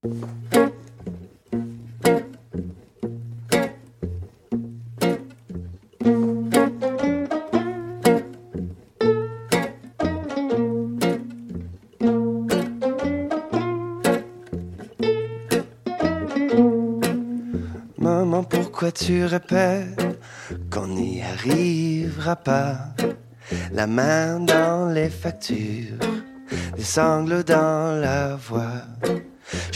Maman, pourquoi tu répètes qu'on n'y arrivera pas? La main dans les factures, des sanglots dans la voix.